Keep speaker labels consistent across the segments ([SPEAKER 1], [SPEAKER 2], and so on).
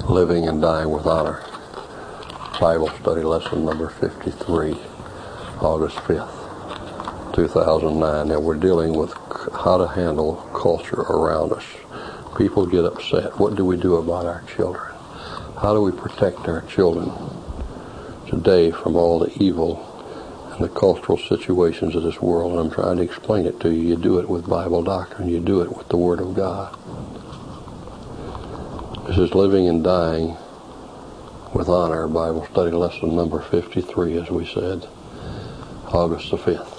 [SPEAKER 1] Living and Dying with Honor, Bible Study Lesson number 53, August 5th, 2009. Now we're dealing with how to handle culture around us. People get upset. What do we do about our children? How do we protect our children today from all the evil and the cultural situations of this world? And I'm trying to explain it to you. You do it with Bible doctrine. You do it with the Word of God. This is Living and Dying with Honor, Bible Study Lesson number 53, as we said, August the 5th,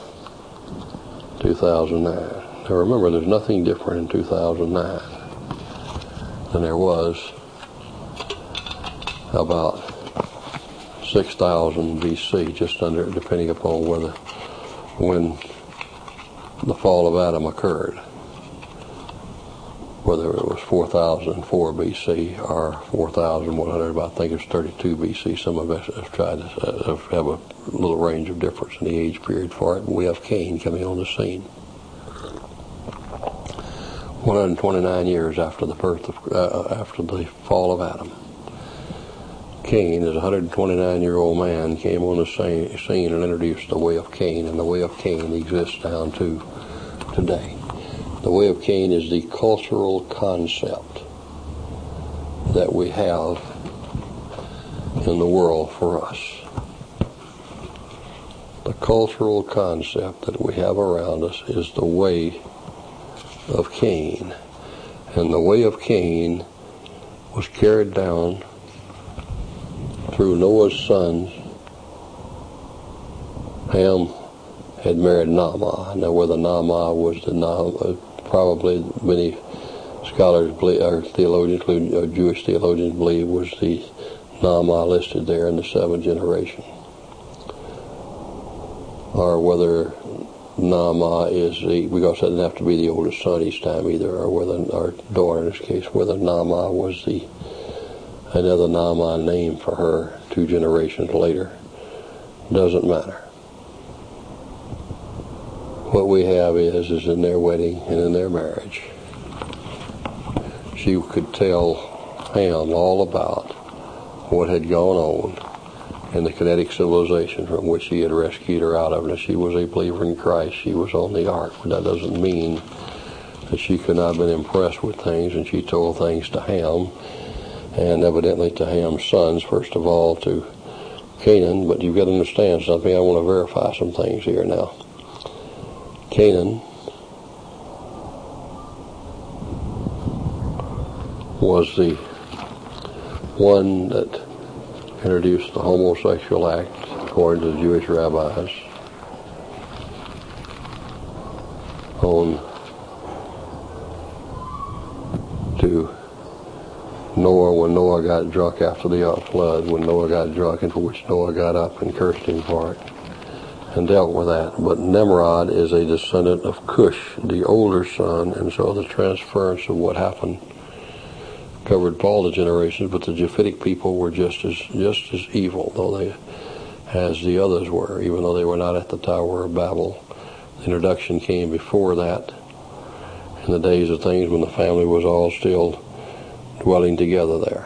[SPEAKER 1] 2009. Now remember, there's nothing different in 2009 than there was about 6,000 BC, just under, depending upon when the fall of Adam occurred. Whether it was 4004 BC or 4100, I think it's 32 BC. Some of us have tried to have a little range of difference in the age period for it. And we have Cain coming on the scene. 129 years after the after the fall of Adam, Cain, as a 129-year-old man, came on the scene and introduced the way of Cain, and the way of Cain exists down to today. The way of Cain is the cultural concept that we have in the world for us. The cultural concept that we have around us is the way of Cain. And the way of Cain was carried down through Noah's sons. Ham had married Naamah. Now, whether Naamah was probably many scholars believe, or theologians, including Jewish theologians, believe was the Naamah listed there in the seventh generation, or whether Naamah is because it didn't have to be the oldest son each time either, or whether, or daughter in this case, whether Naamah was another Naamah name for her 2 generations later. Doesn't matter. What we have is in their wedding and in their marriage, she could tell Ham all about what had gone on in the Canaanic civilization from which he had rescued her out of. And if she was a believer in Christ, she was on the ark. But that doesn't mean that she could not have been impressed with things, and she told things to Ham, and evidently to Ham's sons, first of all to Canaan. But you've got to understand something. I want to verify some things here now. Canaan was the one that introduced the homosexual act, according to the Jewish rabbis, to Noah when Noah got drunk after the flood, when Noah got drunk, and for which Noah got up and cursed him for it, and dealt with that. But Nimrod is a descendant of Cush, the older son, and so the transference of what happened covered all the generations. But the Japhetic people were just as evil, as the others were, even though they were not at the Tower of Babel. The introduction came before that, in the days of things when the family was all still dwelling together there.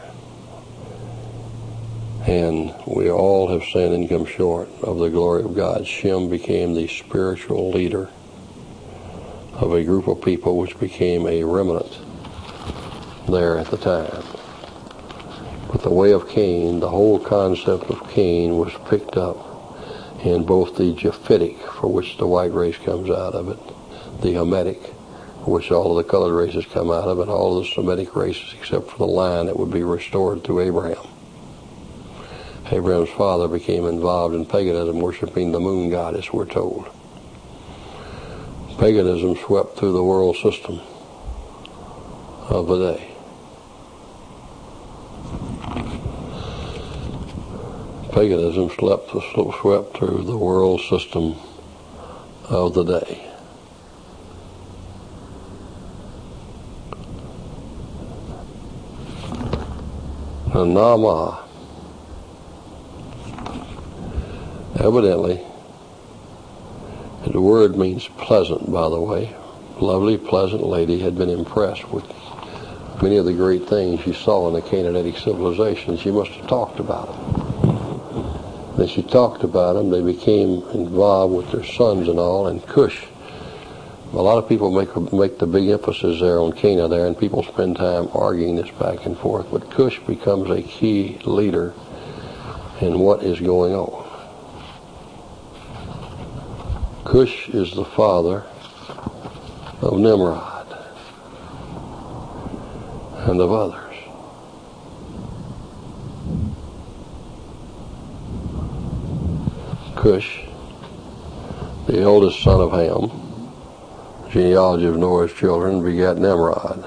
[SPEAKER 1] And we all have sinned and come short of the glory of God. Shem became the spiritual leader of a group of people which became a remnant there at the time. But the way of Cain, the whole concept of Cain, was picked up in both the Japhetic, for which the white race comes out of it, the Hamitic, for which all of the colored races come out of it, all of the Semitic races except for the line that would be restored through Abraham. Abraham's father became involved in paganism, worshiping the moon goddess, we're told. Paganism swept through the world system of the day. Paganism swept through the world system of the day. And Naamah, evidently, the word means pleasant, by the way. Lovely, pleasant lady had been impressed with Many of the great things you saw in the Canaanitic civilization, she must have talked about them. As she talked about them, they became involved with their sons and all, and Cush. A lot of people make the big emphasis there on Cana there, and people spend time arguing this back and forth, but Cush becomes a key leader in what is going on. Cush is the father of Nimrod and of others. Cush, the oldest son of Ham, genealogy of Noah's children, begat Nimrod.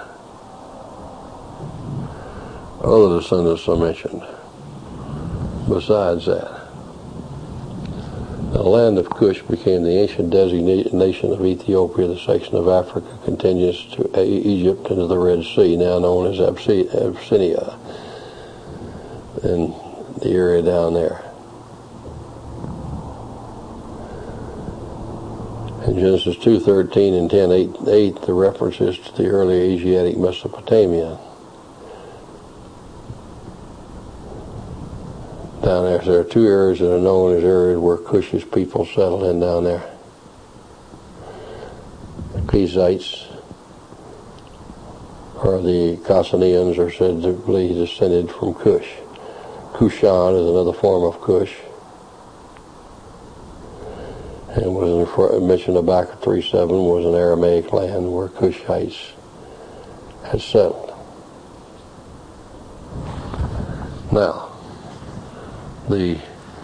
[SPEAKER 1] Other descendants are mentioned. Besides that, the land of Cush became the ancient designation of Ethiopia, the section of Africa contiguous to Egypt and to the Red Sea, now known as Abyssinia, in the area down there. In Genesis 2:13 and 10:8, the references to the early Asiatic Mesopotamia. Down there are two areas that are known as areas where Cush's people settled in down there. The Kezites, or the Kassanians, are said to be descended from Cush. Cushan is another form of Cush, and was mentioned back at 3:7 was an Aramaic land where Cushites had settled. Now, the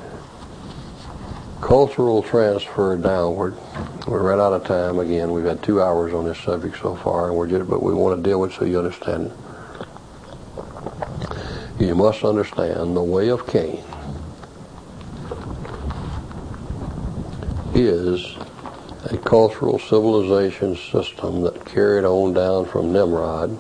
[SPEAKER 1] cultural transfer downward, we're right out of time again. We've had 2 hours on this subject so far, and but we want to deal with it so you understand it. You must understand the way of Cain is a cultural civilization system that carried on down from Nimrod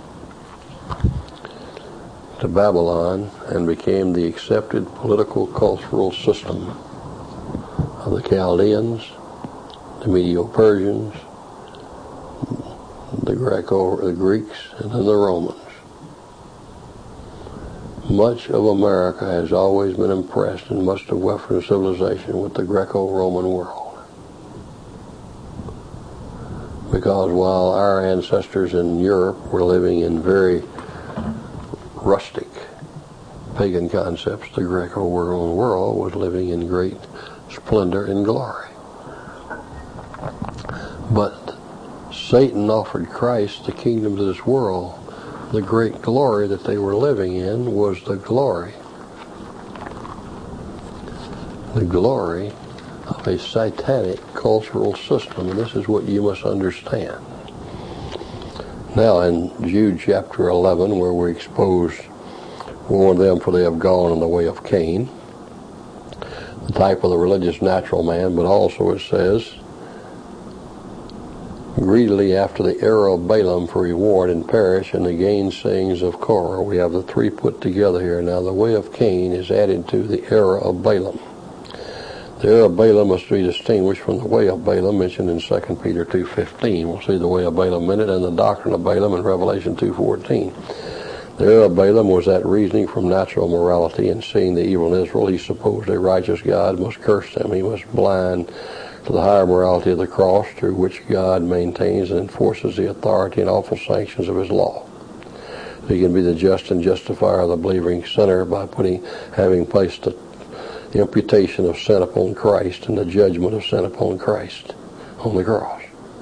[SPEAKER 1] to Babylon and became the accepted political cultural system of the Chaldeans, the Medo-Persians, the Greeks, and then the Romans. Much of America has always been impressed, and much of Western civilization, with the Greco-Roman world. Because while our ancestors in Europe were living in very rustic pagan concepts, the Greco-Roman world was living in great splendor and glory. But Satan offered Christ the kingdoms of this world. The great glory that they were living in was the glory of a satanic cultural system, and this is what you must understand. Now in Jude chapter 11, where we warn them, for they have gone in the way of Cain, the type of the religious natural man, but also it says, greedily after the error of Balaam for reward and perish, and the gainsayings of Korah. We have the three put together here. Now the way of Cain is added to the error of Balaam. The error of Balaam must be distinguished from the way of Balaam mentioned in 2 Peter 2:15. We'll see the way of Balaam in it, and the doctrine of Balaam in Revelation 2:14. The error of Balaam was that reasoning from natural morality and seeing the evil in Israel, he supposed a righteous God must curse them. He must blind to the higher morality of the cross, through which God maintains and enforces the authority and awful sanctions of his law. He can be the just and justifier of the believing sinner by having placed the imputation of sin upon Christ and the judgment of sin upon Christ on the cross.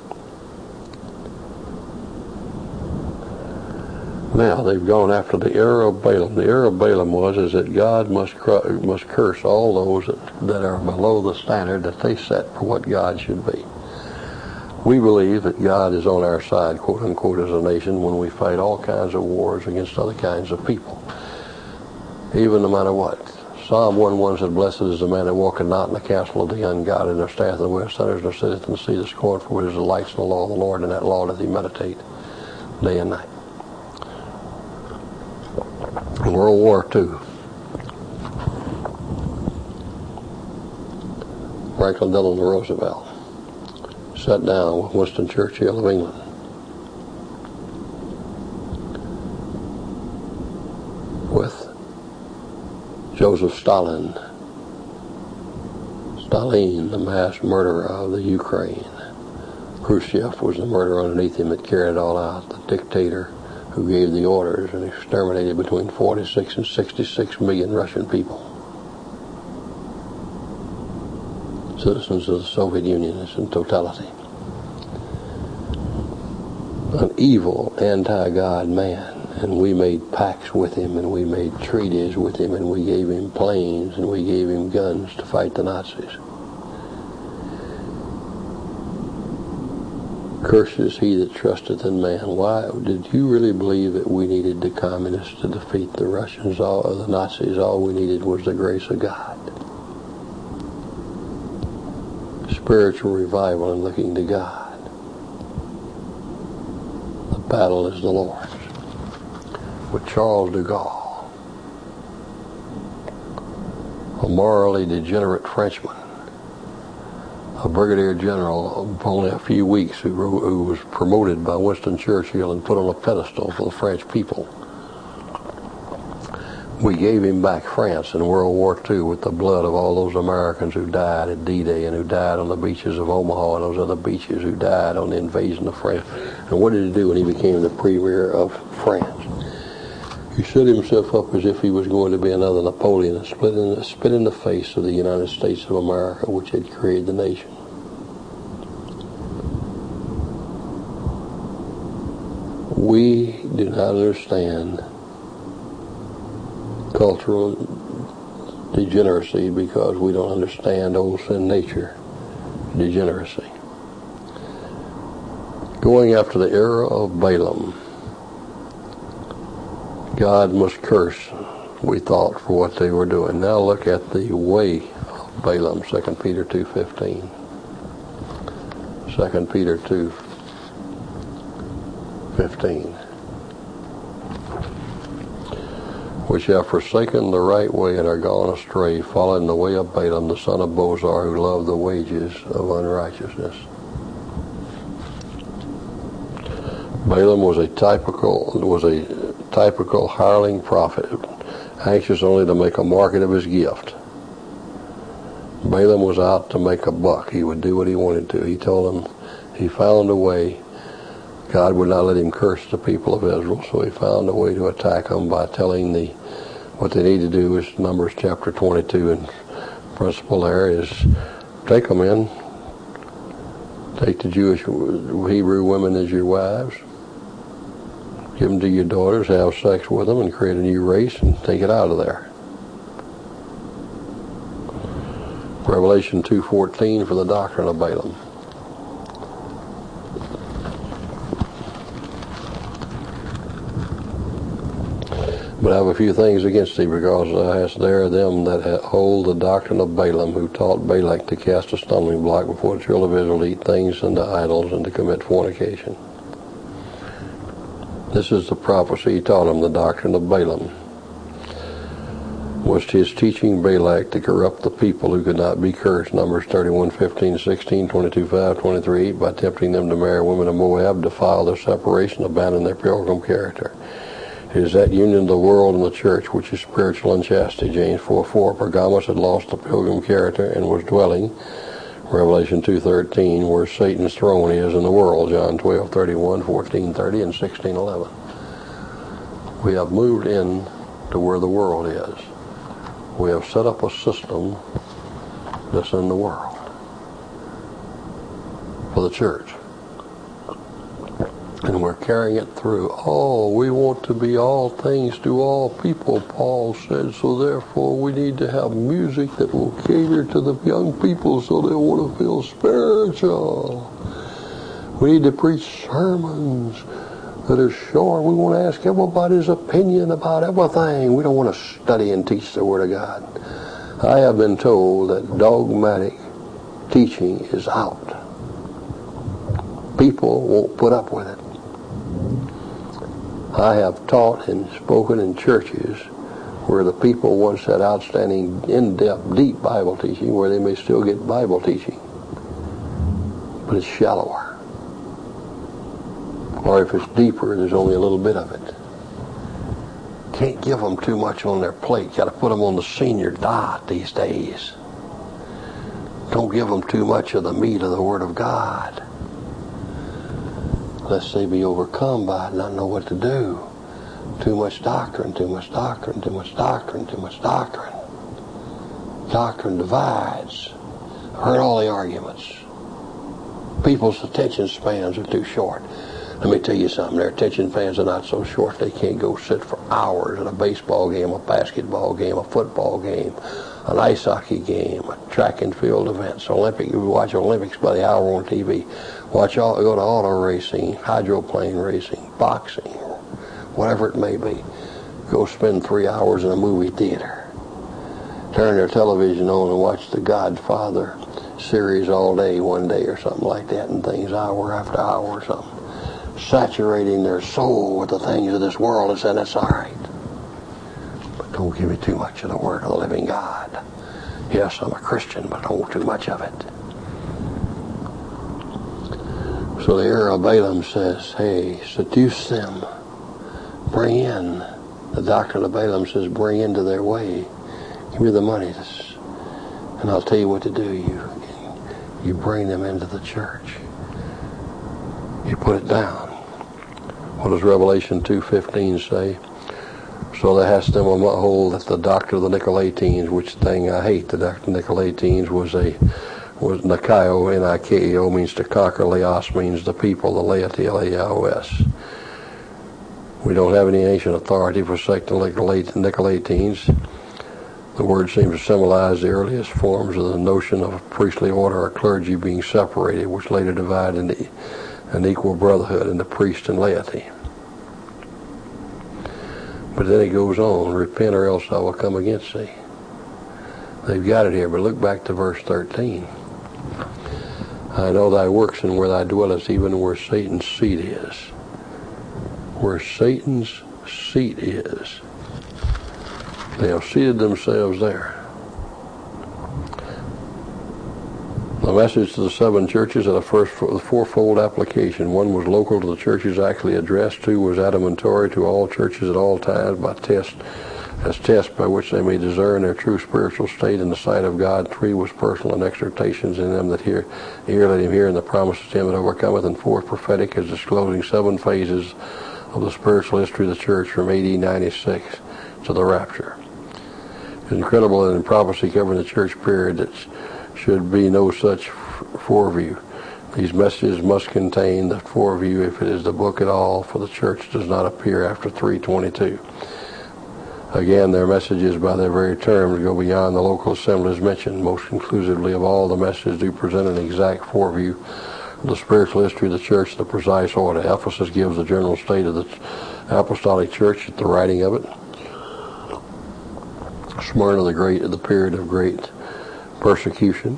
[SPEAKER 1] Now they've gone after the error of Balaam. The error of Balaam is that God must curse all those that are below the standard that they set for what God should be. We believe that God is on our side, quote unquote, as a nation when we fight all kinds of wars against other kinds of people, even no matter what. Psalm 1:1 said, blessed is the man that walketh not in the counsel of the ungodly, nor standeth in the way of sinners, nor sitteth in the seat of the scornful, but his delights in the law of the Lord, and that law doth he meditate day and night. World War II. Franklin Delano Roosevelt sat down with Winston Churchill of England Joseph Stalin, the mass murderer of the Ukraine. Khrushchev was the murderer underneath him that carried it all out, the dictator who gave the orders and exterminated between 46 and 66 million Russian people, citizens of the Soviet Union in totality. An evil, anti-God man, and we made pacts with him, and we made treaties with him, and we gave him planes, and we gave him guns to fight the Nazis. Curses he that trusteth in man. Why did you really believe that we needed the communists to defeat the Russians, the Nazis? All we needed was the grace of God. Spiritual revival and looking to God. The battle is the Lord's. With Charles de Gaulle, a morally degenerate Frenchman, a brigadier general of only a few weeks who was promoted by Winston Churchill and put on a pedestal for the French people. We gave him back France in World War II with the blood of all those Americans who died at D-Day and who died on the beaches of Omaha and those other beaches, who died on the invasion of France. And what did he do when he became the premier of France? He set himself up as if he was going to be another Napoleon and spit in the face of the United States of America, which had created the nation. We do not understand cultural degeneracy because we don't understand old sin nature degeneracy. Going after the era of Balaam, God must curse, we thought, for what they were doing. Now look at the way of Balaam, 2 Peter 2:15. 2 Peter 2:15. Which have forsaken the right way and are gone astray, following the way of Balaam, the son of Bozor, who loved the wages of unrighteousness. Balaam was a typical hireling prophet, anxious only to make a market of his gift. Balaam was out to make a buck. He would do what he wanted to. He told them he found a way. God would not let him curse the people of Israel, so he found a way to attack them by telling what they need to do is Numbers chapter 22, and principle there is take them in. Take the Jewish Hebrew women as your wives. Give them to your daughters, have sex with them, and create a new race, and take it out of there. Revelation 2:14 for the doctrine of Balaam. But I have a few things against thee, because there are them that hold the doctrine of Balaam, who taught Balak to cast a stumbling block before the children of Israel, to eat things unto idols, and to commit fornication. This is the prophecy he taught him. The doctrine of Balaam was his teaching Balak to corrupt the people who could not be cursed. Numbers 31:15, 16, 22:5, 23, by tempting them to marry women of Moab, defile their separation, abandon their pilgrim character. It is that union of the world and the church which is spiritual unchastity. James 4:4. Pergamos had lost the pilgrim character and was dwelling, Revelation 2:13, where Satan's throne is in the world. John 12:31, 14:30, and 16:11. We have moved in to where the world is. We have set up a system that's in the world for the church. And we're carrying it through. Oh, we want to be all things to all people, Paul said, so therefore we need to have music that will cater to the young people so they want to feel spiritual. We need to preach sermons that are short. We want to ask everybody's opinion about everything. We don't want to study and teach the Word of God. I have been told that dogmatic teaching is out. People won't put up with it. I have taught and spoken in churches where the people once had outstanding, in-depth, deep Bible teaching, where they may still get Bible teaching, but it's shallower. Or if it's deeper, there's only a little bit of it. Can't give them too much on their plate. Got to put them on the senior diet these days. Don't give them too much of the meat of the Word of God, lest they be overcome by it and not know what to do. Too much doctrine, too much doctrine, too much doctrine, too much doctrine. Doctrine divides. I've heard all the arguments. People's attention spans are too short. Let me tell you something. Their attention spans are not so short they can't go sit for hours at a baseball game, a basketball game, a football game, an ice hockey game, a track and field events, Olympic. You watch Olympics by the hour on TV. Go to auto racing, hydroplane racing, boxing, whatever it may be. Go spend 3 hours in a movie theater. Turn their television on and watch the Godfather series all day, one day or something like that, and things hour after hour or something. Saturating their soul with the things of this world and saying, that's all right. But don't give me too much of the Word of the living God. Yes, I'm a Christian, but don't too much of it. So the heir of Balaam says, hey, seduce them. Bring in. The doctrine of Balaam says, bring into their way. Give me the money, and I'll tell you what to do. You bring them into the church. You put it down. What does Revelation 2:15 say? So thou hast them on hold that the doctrine of the Nicolaitans, which thing I hate. The doctrine of the Nicolaitans was Nikaio, N-I-K-E-O, means to conquer. Laos means the people, the laity, L-A-I-O-S. We don't have any ancient authority for secting Nicolaitans. The word seems to symbolize the earliest forms of the notion of a priestly order or clergy being separated, which later divided into an equal brotherhood into priest and laity. But then it goes on, repent or else I will come against thee. They've got it here, but look back to verse 13. I know thy works and where thou dwellest, even where Satan's seat is. Where Satan's seat is. They have seated themselves there. The message to the 7 churches had a fourfold application. 1 was local to the churches actually addressed. 2 was admonitory to all churches at all times by tests by which they may discern their true spiritual state in the sight of God. 3 was personal and exhortations in them that hear, let him hear, and the promises to him that overcometh. And 4, prophetic, as disclosing 7 phases of the spiritual history of the church from AD 96 to the rapture. It's incredible that in prophecy covering the church period that should be no such foreview. These messages must contain the foreview if it is the book at all, for the church does not appear after 322. Again, their messages by their very terms go beyond the local assemblies mentioned. Most conclusively of all, the messages do present an exact foreview of the spiritual history of the church, the precise order. Ephesus gives the general state of the apostolic church at the writing of it. Smyrna, the period of great persecution.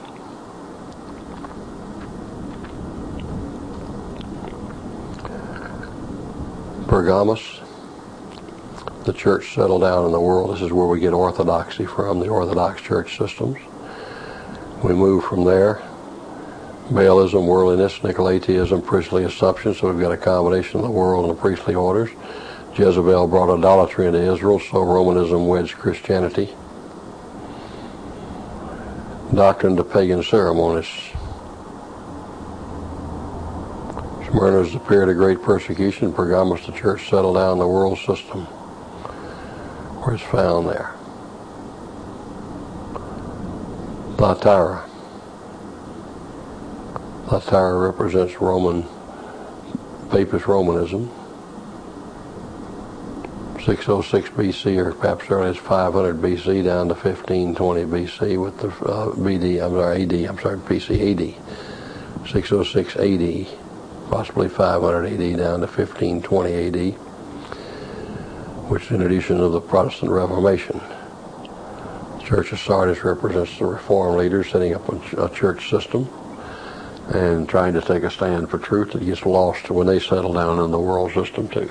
[SPEAKER 1] Pergamos, the church settled down in the world. This is where we get orthodoxy from, the Orthodox church systems. We move from there. Baalism, worldliness, Nicolaitanism, priestly assumption, so we've got a combination of the world and the priestly orders. Jezebel brought idolatry into Israel, so Romanism wedged Christianity. Doctrine to pagan ceremonies. Smyrna is the period of great persecution. Pergamos, the church settled down in the world system, where it's found there. Thyatira. Thyatira represents Papist Romanism. 606 BC, or perhaps early as 500 BC down to 1520 BC with the AD. 606 AD, possibly 500 AD down to 1520 AD, which is the introduction of the Protestant Reformation. The Church of Sardis represents the Reformed leaders setting up a church system and trying to take a stand for truth that gets lost when they settle down in the world system too.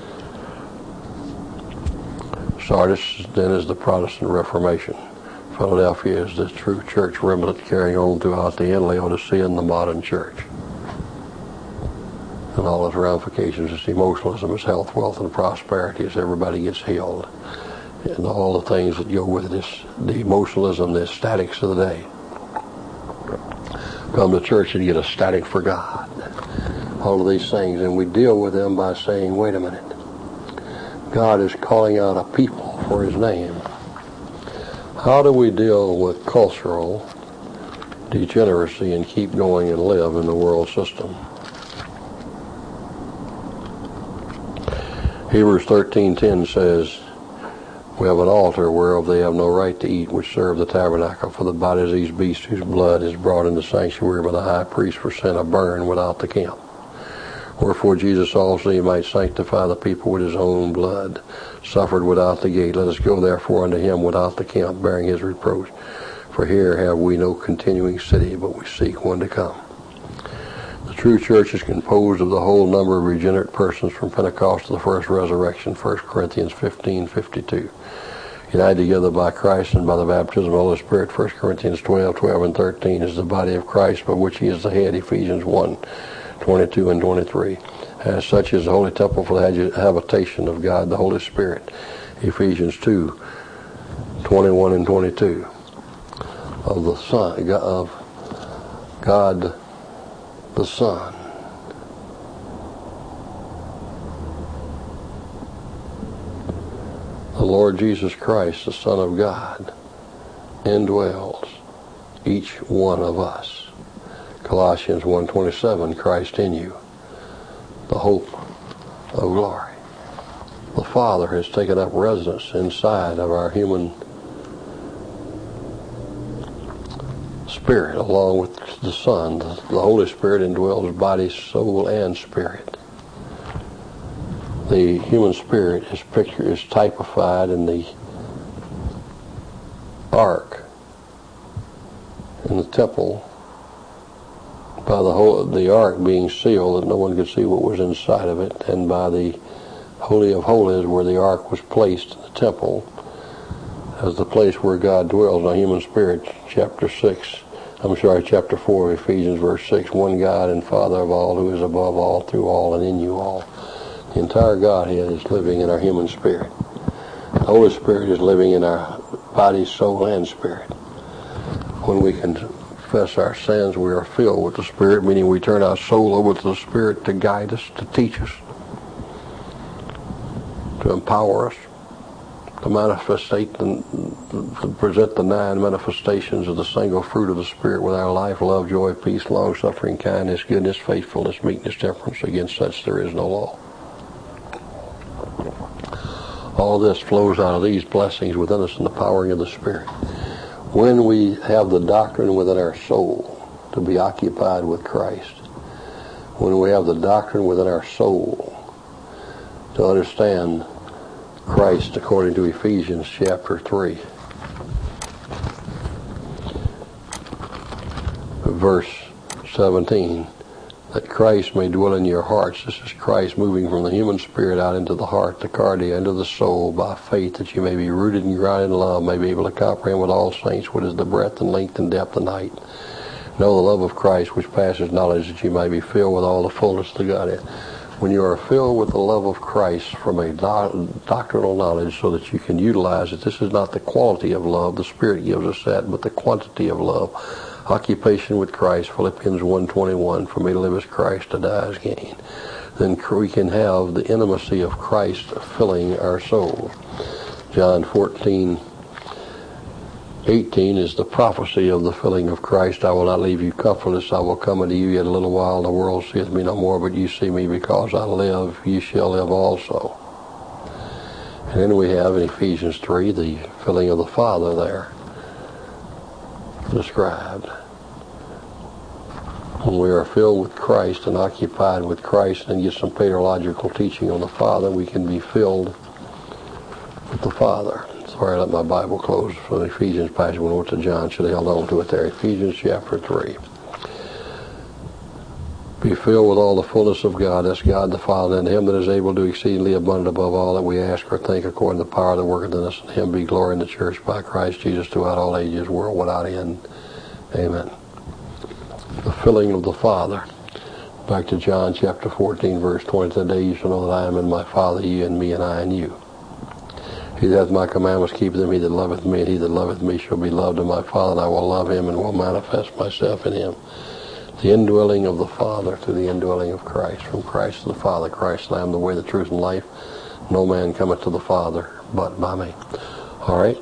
[SPEAKER 1] Sardis then is the Protestant Reformation. Philadelphia is the true church remnant carrying on throughout the end. Laodicea and the modern church. and all its ramifications. It's emotionalism, it's health, wealth, and prosperity, as everybody gets healed. And all the things that go with this, the emotionalism, the ecstatics of the day. Come to church and get ecstatic for God. All of these things, and we deal with them by saying, wait a minute, God is calling out a people for His name. How do we deal with cultural degeneracy and keep going and live in the world system? Hebrews 13:10 says, we have an altar whereof they have no right to eat, which serve the tabernacle, for the bodies of these beasts whose blood is brought into the sanctuary by the high priest for sin are burned without the camp. Wherefore Jesus also, He might sanctify the people with His own blood, suffered without the gate. Let us go therefore unto Him without the camp, bearing His reproach. For here have we no continuing city, but we seek one to come. The true church is composed of the whole number of regenerate persons from Pentecost to the first resurrection, 1 Corinthians 15:52. United together by Christ and by the baptism of the Holy Spirit, 1 Corinthians 12:12 and 13, is the body of Christ, by which He is the head, Ephesians 1:22 and 23. As such is the holy temple for the habitation of God, the Holy Spirit, Ephesians 2:21 and 22. Of the Son, of God the Son. The Lord Jesus Christ, the Son of God, indwells each one of us. Colossians 1:27, Christ in you, the hope of glory. The Father has taken up residence inside of our human spirit, along with the Son. The Holy Spirit indwells body, soul, and spirit. The human spirit is typified in the ark in the temple by the ark being sealed that no one could see what was inside of it, and by the Holy of Holies where the ark was placed in the temple as the place where God dwells. Now, human spirit, chapter 4 of Ephesians, verse 6, one God and Father of all, who is above all, through all, and in you all. The entire Godhead is living in our human spirit. The Holy Spirit is living in our body, soul, and spirit. When we confess our sins, we are filled with the Spirit, meaning we turn our soul over to the Spirit to guide us, to teach us, to empower us, to manifestate and to present the 9 manifestations of the single fruit of the Spirit with our life: love, joy, peace, long-suffering, kindness, goodness, faithfulness, meekness, temperance. Against such there is no law. All this flows out of these blessings within us in the powering of the Spirit. When we have the doctrine within our soul to be occupied with Christ, when we have the doctrine within our soul to understand Christ according to Ephesians chapter 3, verse 17, that Christ may dwell in your hearts. This is Christ moving from the human spirit out into the heart, the cardia, into the soul, by faith, that you may be rooted and grounded in love, may be able to comprehend with all saints what is the breadth and length and depth and height. Know the love of Christ which passes knowledge, that you may be filled with all the fullness of the Godhead. When you are filled with the love of Christ from a doctrinal knowledge so that you can utilize it, this is not the quality of love, the Spirit gives us that, but the quantity of love. Occupation with Christ, Philippians 1:21, for me to live as Christ, to die as gain. Then we can have the intimacy of Christ filling our soul. John 14:18 is the prophecy of the filling of Christ. I will not leave you comfortless. I will come unto you yet a little while. The world seeth me no more, but you see me. Because I live, ye shall live also. And then we have in Ephesians 3 the filling of the Father there described. When we are filled with Christ and occupied with Christ and get some paterological teaching on the Father, we can be filled with the Father. Sorry, I let my Bible close from the Ephesians passage. When I went to John, should have held on to it there. Ephesians chapter 3. Be filled with all the fullness of God. That's God the Father, and Him that is able to do exceedingly abundant above all that we ask or think, according to the power that worketh in us. And Him be glory in the church by Christ Jesus throughout all ages, world without end. Amen. The filling of the Father. Back to John chapter 14, verse 20. Today you shall know that I am in my Father, you in me, and I in you. He that hath my commandments keepeth them, he that loveth me, and he that loveth me shall be loved of my Father, and I will love him and will manifest myself in him. The indwelling of the Father through the indwelling of Christ. From Christ to the Father. Christ, I am the way, the truth, and life. No man cometh to the Father but by me. All right?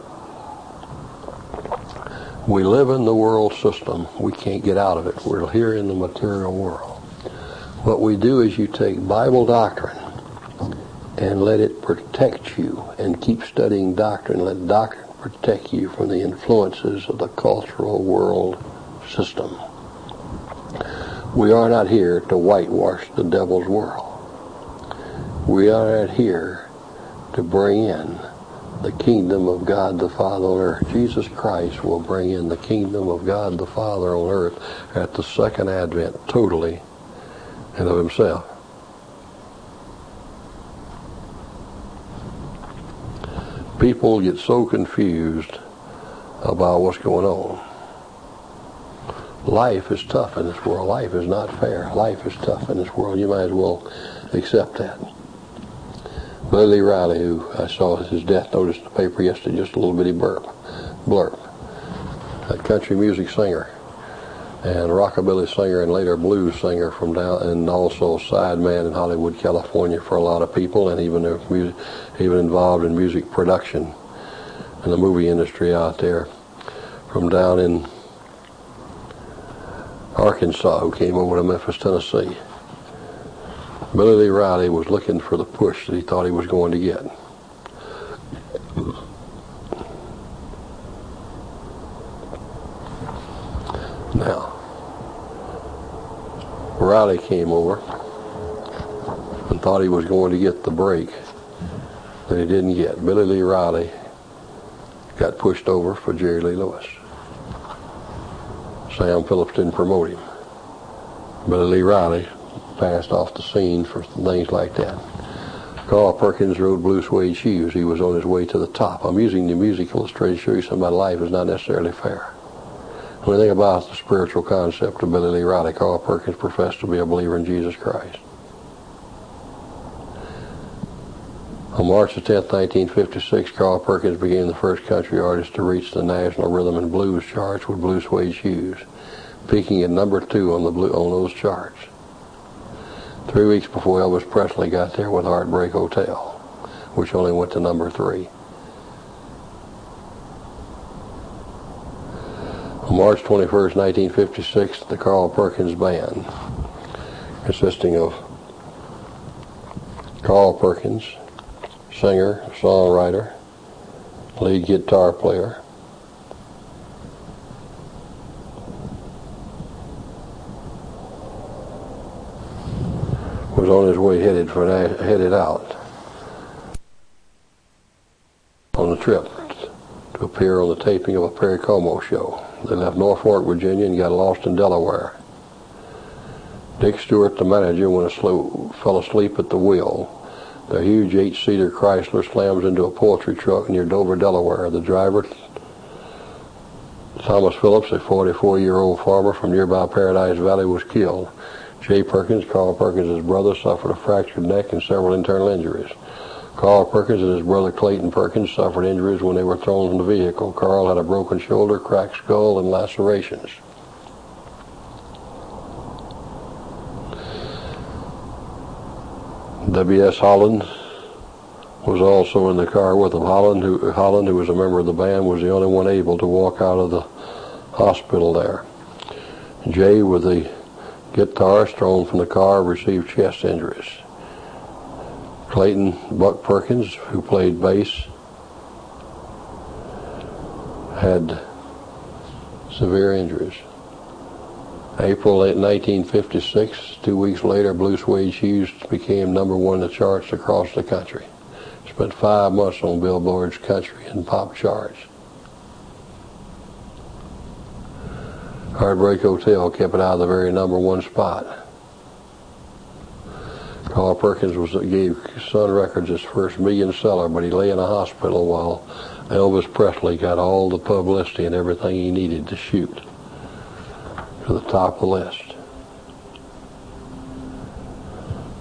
[SPEAKER 1] We live in the world system. We can't get out of it. We're here in the material world. What we do is you take Bible doctrine and let it protect you, and keep studying doctrine. Let doctrine protect you from the influences of the cultural world system. We are not here to whitewash the devil's world. We are not here to bring in the kingdom of God the Father on earth. Jesus Christ will bring in the kingdom of God the Father on earth at the second advent, totally and of himself. People get so confused about what's going on. Life is tough in this world. Life is not fair. Life is tough in this world. You might as well accept that. Billy Lee Riley, who I saw his death notice in the paper yesterday, just a little bitty blurb. A country music singer and rockabilly singer and later blues singer from down, and also sideman in Hollywood, California for a lot of people, and even involved in music production in the movie industry out there from down in Arkansas, who came over to Memphis, Tennessee. Billy Lee Riley was looking for the push that he thought he was going to get. Now, Riley came over and thought he was going to get the break that he didn't get. Billy Lee Riley got pushed over for Jerry Lee Lewis. Sam Phillips didn't promote him. Billy Lee Riley passed off the scene for things like that. Carl Perkins rode blue suede shoes. He was on his way to the top. I'm using the music illustrated to show you something about life is not necessarily fair. When you think about the spiritual concept of Billy Lee Riley, Carl Perkins professed to be a believer in Jesus Christ. On March the 10th, 1956, Carl Perkins became the first country artist to reach the national rhythm and blues charts with blue suede shoes, peaking at number 2 on those charts. 3 weeks before Elvis Presley got there with Heartbreak Hotel, which only went to number 3. On March 21st, 1956, the Carl Perkins Band, consisting of Carl Perkins, singer, songwriter, lead guitar player, was on his way headed out on the trip to appear on the taping of a Perry Como show. They left Norfolk, Virginia, and got lost in Delaware. Dick Stewart, the manager, fell asleep at the wheel. The huge 8-seater Chrysler slams into a poultry truck near Dover, Delaware. The driver, Thomas Phillips, a 44-year-old farmer from nearby Paradise Valley, was killed. Jay Perkins, Carl Perkins' brother, suffered a fractured neck and several internal injuries. Carl Perkins and his brother Clayton Perkins suffered injuries when they were thrown from the vehicle. Carl had a broken shoulder, cracked skull, and lacerations. W.S. Holland was also in the car with him. Holland, who was a member of the band, was the only one able to walk out of the hospital there. Jay, with the guitarist thrown from the car, received chest injuries. Clayton Buck Perkins, who played bass, had severe injuries. April 1956, 2 weeks later, Blue Suede Shoes became number 1 in the charts across the country. Spent 5 months on Billboard's country and pop charts. Heartbreak Hotel kept it out of the very number 1 spot. Carl Perkins gave Sun Records his first million seller, but he lay in a hospital while Elvis Presley got all the publicity and everything he needed to shoot to the top of the list.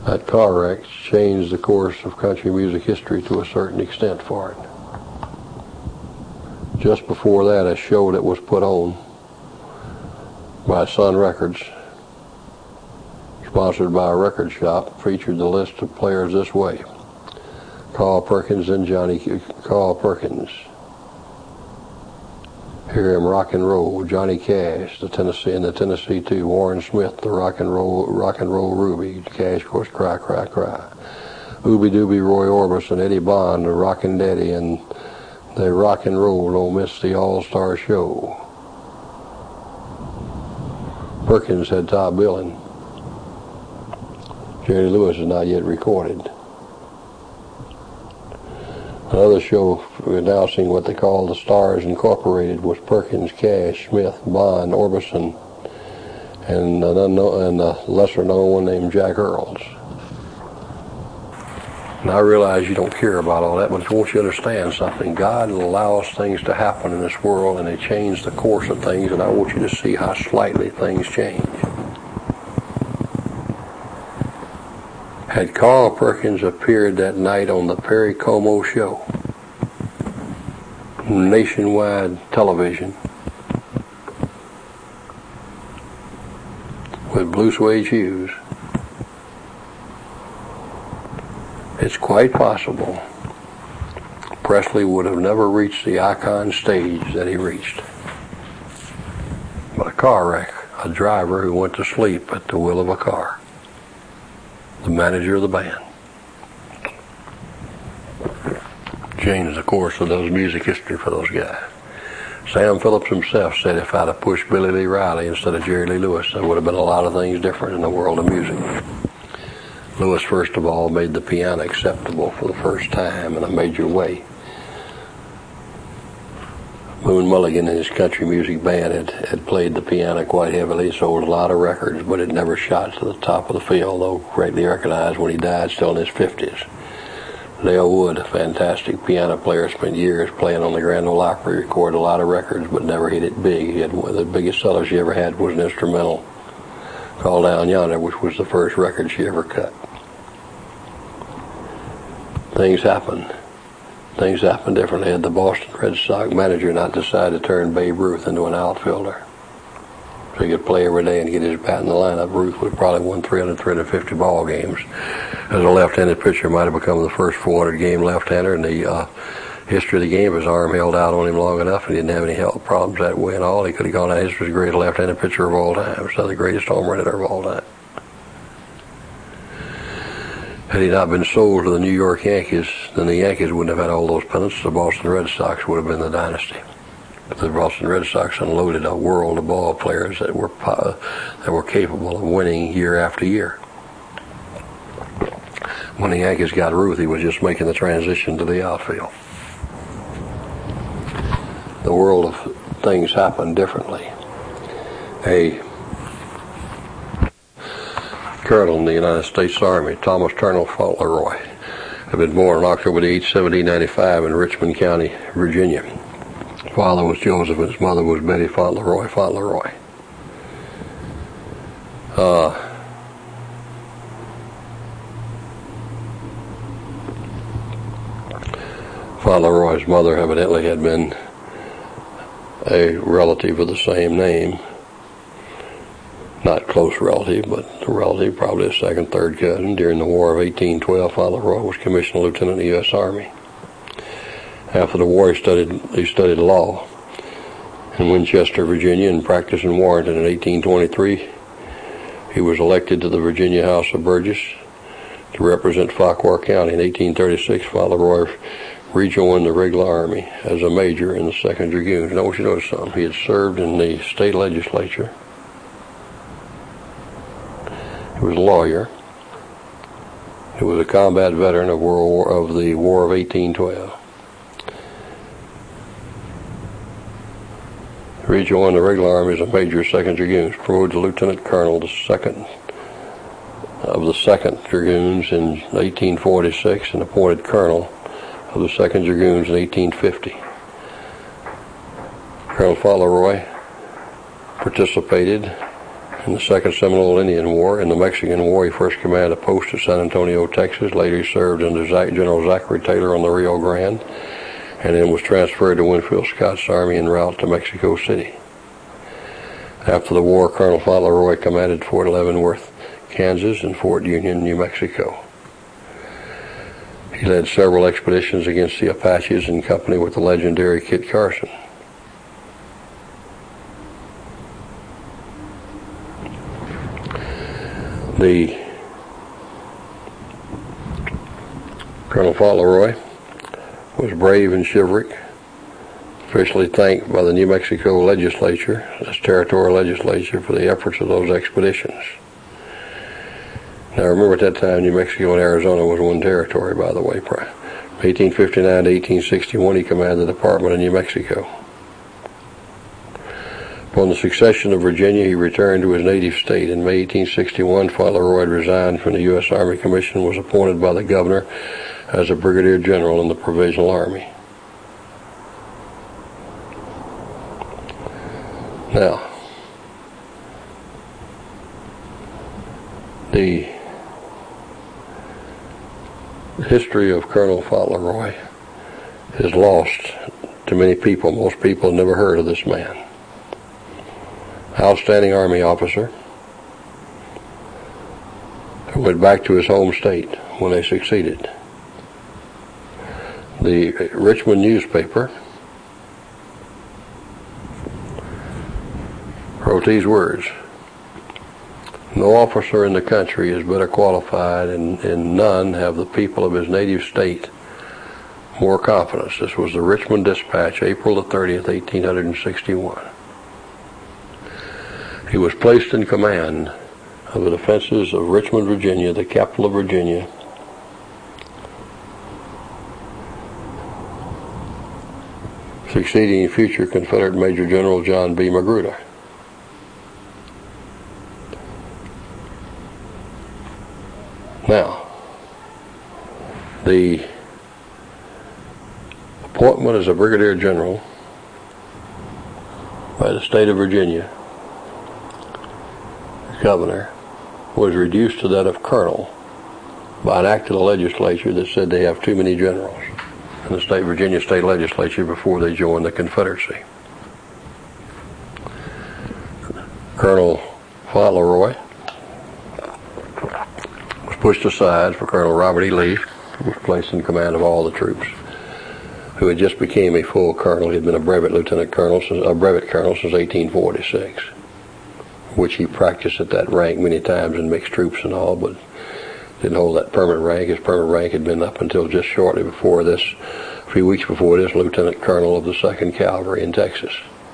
[SPEAKER 1] That car wreck changed the course of country music history to a certain extent for it. Just before that, a show that was put on by Sun Records, sponsored by a record shop, featured the list of players this way: Carl Perkins and Carl Perkins. Hear him rock and roll. Johnny Cash, the Tennessee 2. Warren Smith, the rock and roll Ruby. Cash, of course, Cry, Cry, Cry. Ooby Dooby, Roy Orbison, Eddie Bond, the Rockin' Daddy, and they rock and roll. Don't miss the All-Star Show. Perkins had top billing. Jerry Lewis is not yet recorded. Another show announcing what they called the Stars Incorporated was Perkins, Cash, Smith, Bond, Orbison, and a lesser-known one named Jack Earls. And I realize you don't care about all that, but I want you to understand something. God allows things to happen in this world, and they change the course of things, and I want you to see how slightly things change. Had Carl Perkins appeared that night on the Perry Como show, nationwide television, with Blue Suede shoes, it's quite possible Presley would have never reached the icon stage that he reached. But a car wreck, a driver who went to sleep at the wheel of a car, the manager of the band, changed the course of those music history for those guys. Sam Phillips himself said if I'd have pushed Billy Lee Riley instead of Jerry Lee Lewis, there would have been a lot of things different in the world of music. Lewis, first of all, made the piano acceptable for the first time in a major way. Boone Mulligan and his country music band had played the piano quite heavily, sold a lot of records, but it never shot to the top of the field, though greatly recognized when he died, still in his 50s. Dale Wood, a fantastic piano player, spent years playing on the Grand Ole Opry, recorded a lot of records, but never hit it big. He had one of the biggest sellers she ever had was an instrumental called Down Yonder, which was the first record she ever cut. Things happened. Things happened differently. Had the Boston Red Sox manager not decided to turn Babe Ruth into an outfielder, so he could play every day and get his bat in the lineup, Ruth would probably won 300, 350 ball games. As a left-handed pitcher, might have become the first 400-game left-hander in the history of the game. His arm held out on him long enough, and he didn't have any health problems that way and all. He could have gone out. He was the greatest left-handed pitcher of all time. So the greatest home run hitter of all time. Had he not been sold to the New York Yankees, then the Yankees wouldn't have had all those pennants. The Boston Red Sox would have been the dynasty. But the Boston Red Sox unloaded a world of ball players that were capable of winning year after year. When the Yankees got Ruth, he was just making the transition to the outfield. The world of things happened differently. A colonel in the United States Army, Thomas Turnell Fauntleroy, had been born on October 8, 1795 in Richmond County, Virginia. His father was Joseph and his mother was Betty Fauntleroy. Fauntleroy's mother evidently had been a relative of the same name. Not close relative, but a relative, probably a second, third cousin. During the War of 1812, Fauntleroy was commissioned lieutenant in the U.S. Army. After the war, he studied law in Winchester, Virginia, and practiced in Warrenton. In 1823, he was elected to the Virginia House of Burgess to represent Fauquier County. In 1836, Fauntleroy rejoined the regular Army as a major in the 2nd Dragoons. Now, I want you to notice something. He had served in the state legislature. He was a lawyer. He was a combat veteran of the War of 1812. He rejoined the regular Army as a major, 2nd Dragoons, promoted to lieutenant colonel, the 2nd Dragoons in 1846, and appointed colonel of the 2nd Dragoons in 1850. Colonel Fauntleroy participated In the Second Seminole Indian War and the Mexican War, he first commanded a post at San Antonio, Texas. Later, he served under General Zachary Taylor on the Rio Grande, and then was transferred to Winfield Scott's Army en route to Mexico City. After the war, Colonel Fauntleroy commanded Fort Leavenworth, Kansas, and Fort Union, New Mexico. He led several expeditions against the Apaches in company with the legendary Kit Carson. Colonel Fauntleroy was brave and chivalric, officially thanked by the New Mexico legislature, as territorial legislature, for the efforts of those expeditions. Now remember, at that time, New Mexico and Arizona was one territory, by the way. From 1859 to 1861, he commanded the Department of New Mexico. Upon the succession of Virginia, he returned to his native state. In May 1861, Fauntleroy resigned from the U.S. Army Commission and was appointed by the governor as a brigadier general in the Provisional Army. Now, the history of Colonel Fauntleroy is lost to many people. Most people have never heard of this man. Outstanding Army officer who went back to his home state when they succeeded. The Richmond newspaper wrote these words: "No officer in the country is better qualified, and none have the people of his native state more confidence." This was the Richmond Dispatch, April the 30th, 1861. He was placed in command of the defenses of Richmond, Virginia, the capital of Virginia, succeeding future Confederate Major General John B. Magruder. Now, the appointment as a brigadier general by the state of Virginia governor was reduced to that of colonel by an act of the legislature that said they have too many generals in the Virginia state legislature before they joined the Confederacy. Colonel Fauntleroy was pushed aside for Colonel Robert E. Lee, who was placed in command of all the troops, who had just become a full colonel. He had been a brevet colonel since 1846. Which he practiced at that rank many times in mixed troops and all, but didn't hold that permanent rank. His permanent rank had been up until just shortly before this, a few weeks before this, Lieutenant Colonel of the 2nd Cavalry in Texas.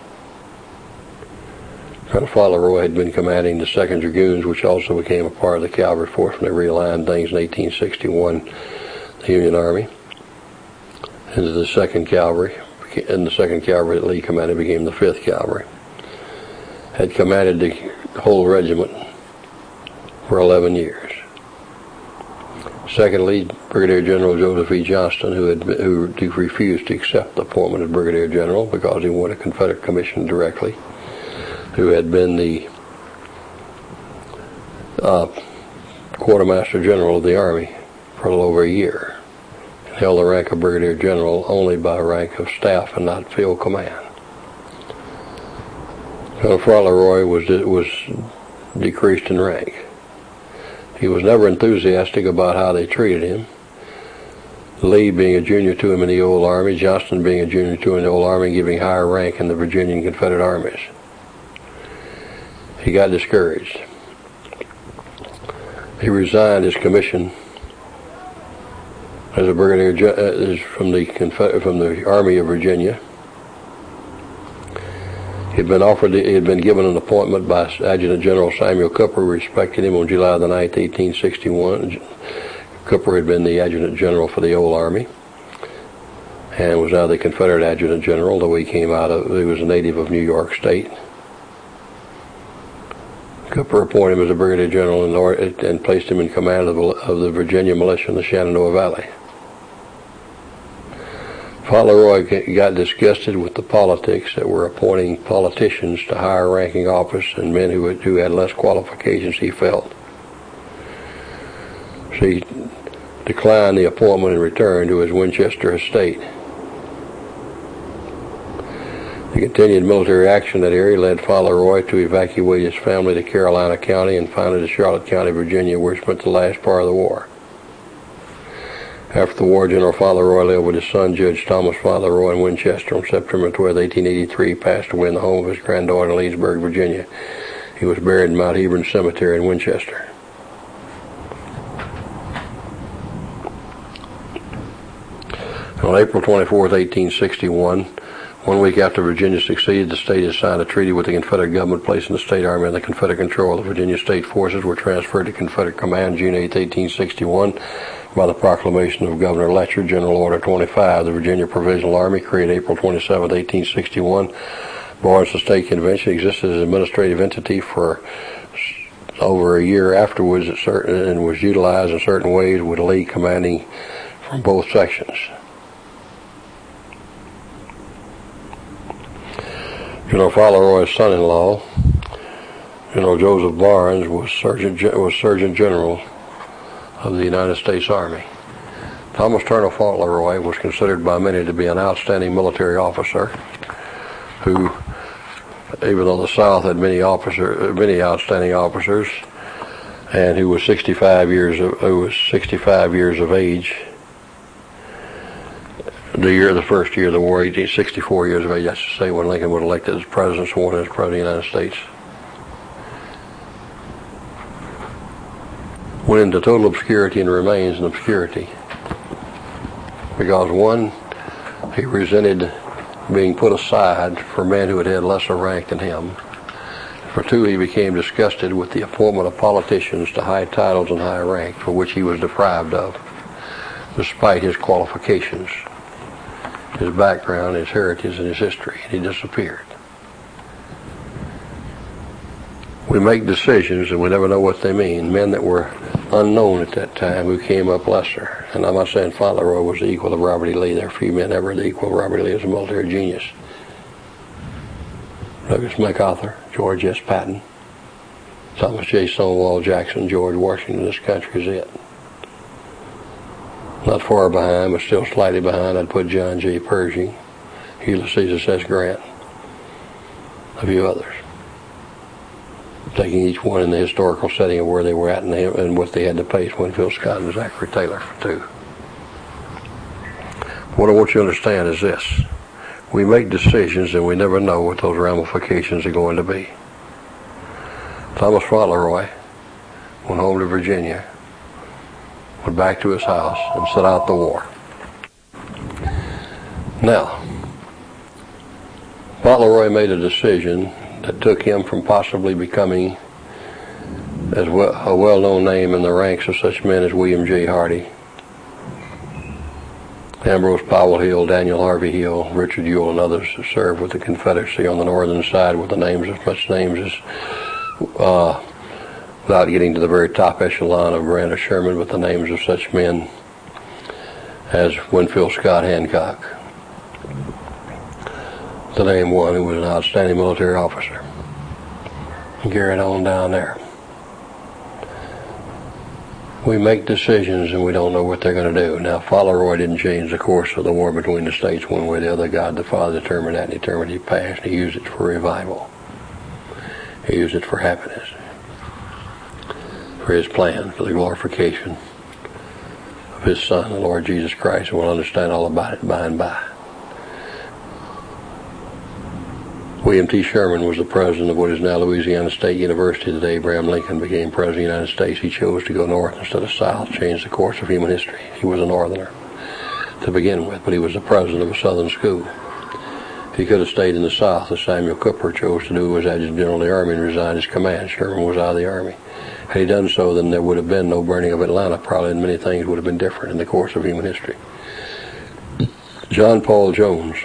[SPEAKER 1] Colonel Fauntleroy had been commanding the 2nd Dragoons, which also became a part of the cavalry force when they realigned things in 1861, the Union Army, into the 2nd Cavalry, and the 2nd Cavalry that Lee commanded became the 5th Cavalry. Had commanded the whole regiment for 11 years. Secondly, Brigadier General Joseph E. Johnston, who refused to accept the appointment of Brigadier General because he wanted a Confederate commission directly, who had been the Quartermaster General of the Army for a little over a year, and held the rank of Brigadier General only by rank of staff and not field command. Colonel Fauntleroy was decreased in rank. He was never enthusiastic about how they treated him. Lee being a junior to him in the old Army, Johnston being a junior to him in the old Army, giving higher rank in the Virginia and Confederate armies. He got discouraged. He resigned his commission as a brigadier from the Army of Virginia. He had been given an appointment by Adjutant General Samuel Cooper, who respected him, on July the 9th, 1861. Cooper had been the Adjutant General for the old Army and was now the Confederate Adjutant General, though he was a native of New York State. Cooper appointed him as a Brigadier General and placed him in command of the Virginia militia in the Shenandoah Valley. Fauntleroy got disgusted with the politics that were appointing politicians to higher ranking office and men who had less qualifications, he felt. So he declined the appointment and returned to his Winchester estate. The continued military action in that area led Fauntleroy to evacuate his family to Carolina County and finally to Charlotte County, Virginia, where he spent the last part of the war. After the war, General Fauntleroy lived with his son, Judge Thomas Fauntleroy, in Winchester. On September 12, 1883, passed away in the home of his granddaughter in Leesburg, Virginia. He was buried in Mount Hebron Cemetery in Winchester. On April 24, 1861, 1 week after Virginia succeeded, the state had signed a treaty with the Confederate government, placing the state army under Confederate control. The Virginia state forces were transferred to Confederate command June 8, 1861, by the proclamation of Governor Letcher, General Order 25. The Virginia Provisional Army, created April 27, 1861, born as a state convention, existed as an administrative entity for over a year afterwards and was utilized in certain ways with a league commanding from both sections. General Fauntleroy's son-in-law, General Joseph Barnes, was Surgeon General of the United States Army. Thomas Turner Fauntleroy was considered by many to be an outstanding military officer who, even though the South had many outstanding officers, and who was 65 years of age. The first year of the war, 64 years of age, I should say, when Lincoln was elected as president, sworn as president of the United States. Went into total obscurity and remains in obscurity. Because one, he resented being put aside for men who had had lesser rank than him. For two, he became disgusted with the appointment of politicians to high titles and high rank, for which he was deprived of, despite his qualifications, his background, his heritage, and his history. And he disappeared. We make decisions and we never know what they mean. Men that were unknown at that time who came up lesser. And I'm not saying Fauntleroy was the equal of Robert E. Lee. There are few men ever the equal of Robert E. Lee as a military genius. Douglas MacArthur, George S. Patton, Thomas J. Stonewall Jackson, George Washington. This country is it. Not far behind, but still slightly behind, I'd put John J. Pershing, Ulysses S. Grant, a few others. Taking each one in the historical setting of where they were at and what they had to face, Winfield Scott and Zachary Taylor, too. What I want you to understand is this. We make decisions and we never know what those ramifications are going to be. Thomas Fauntleroy went home to Virginia, went back to his house, and set out the war. Now, Fauntleroy made a decision that took him from possibly becoming a well-known name in the ranks of such men as William J. Hardy, Ambrose Powell Hill, Daniel Harvey Hill, Richard Ewell, and others who served with the Confederacy on the northern side with the names of such names as, without getting to the very top echelon of Grant or Sherman, but the names of such men as Winfield Scott Hancock, to name one who was an outstanding military officer. And carry it on down there. We make decisions and we don't know what they're going to do. Now, Fauntleroy didn't change the course of the war between the states one way or the other. God the Father determined that, and he determined he passed, and he used it for revival. He used it for happiness, for his plan, for the glorification of his Son, the Lord Jesus Christ, and we'll understand all about it by and by. William T. Sherman was the president of what is now Louisiana State University. Today, Abraham Lincoln became president of the United States. He chose to go north instead of south, changed the course of human history. He was a northerner to begin with, but he was the president of a southern school. He could have stayed in the south, as Samuel Cooper chose to do, was adjutant general of the Army and resigned his command. Sherman was out of the Army. Had he done so, then there would have been no burning of Atlanta, probably, and many things would have been different in the course of human history. John Paul Jones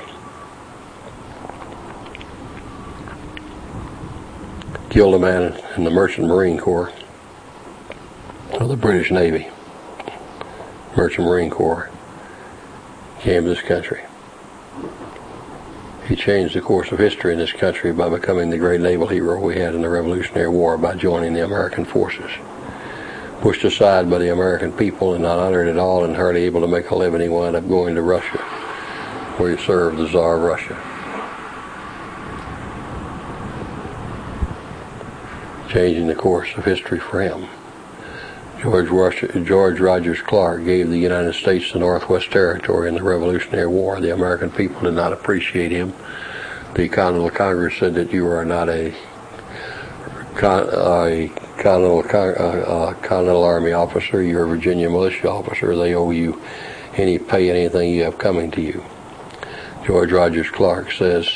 [SPEAKER 1] killed a man in the Merchant Marine Corps of the British Navy. Merchant Marine Corps came to this country. He changed the course of history in this country by becoming the great naval hero we had in the Revolutionary War by joining the American forces. Pushed aside by the American people and not honored at all and hardly able to make a living, he wound up going to Russia, where he served the Tsar of Russia. Changing the course of history for him. George Rogers Clark gave the United States the Northwest Territory in the Revolutionary War. The American people did not appreciate him. The Continental Congress said that you are not a Continental Army officer, you're a Virginia militia officer. They owe you any pay, anything you have coming to you. George Rogers Clark says,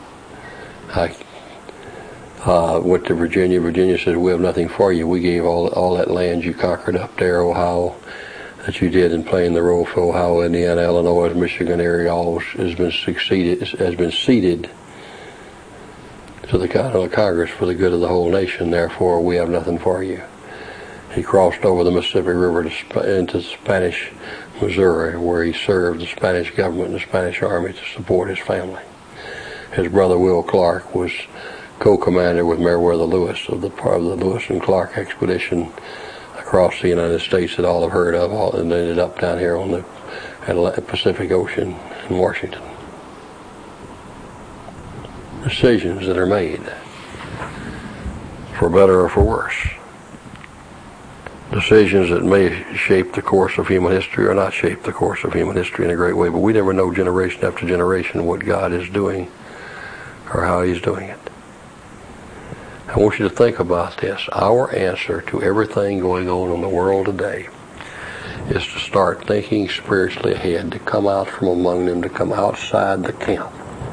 [SPEAKER 1] went to Virginia. Virginia says, we have nothing for you. We gave all that land you conquered up there, Ohio, that you did in playing the role for Ohio, Indiana, Illinois, Michigan area, all has been ceded to the Continental Congress for the good of the whole nation. Therefore, we have nothing for you. He crossed over the Mississippi River into Spanish Missouri, where he served the Spanish government and the Spanish army to support his family. His brother Will Clark was co-commander with Meriwether Lewis of the Lewis and Clark expedition across the United States that all have heard of, and ended up down here on the Pacific Ocean in Washington. Decisions that are made, for better or for worse. Decisions that may shape the course of human history or not shape the course of human history in a great way, but we never know generation after generation what God is doing or how He's doing it. I want you to think about this. Our answer to everything going on in the world today is to start thinking spiritually ahead, to come out from among them, to come outside the camp.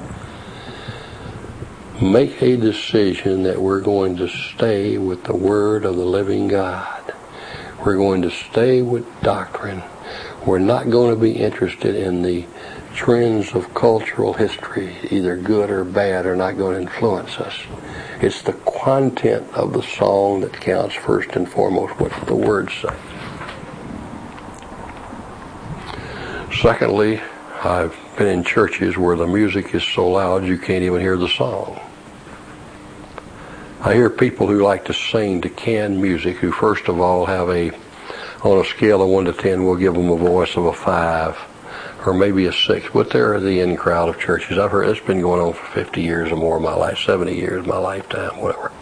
[SPEAKER 1] Make a decision that we're going to stay with the Word of the living God. We're going to stay with doctrine. We're not going to be interested in the trends of cultural history, either good or bad, are not going to influence us. It's the content of the song that counts first and foremost, what the words say. Secondly, I've been in churches where the music is so loud you can't even hear the song. I hear people who like to sing to canned music, who first of all have on a scale of 1 to 10, we'll give them a voice of a 5. Or maybe a 6, but they're the in crowd of churches. I've heard it's been going on for 50 years or more of my life, 70 years of my lifetime, whatever.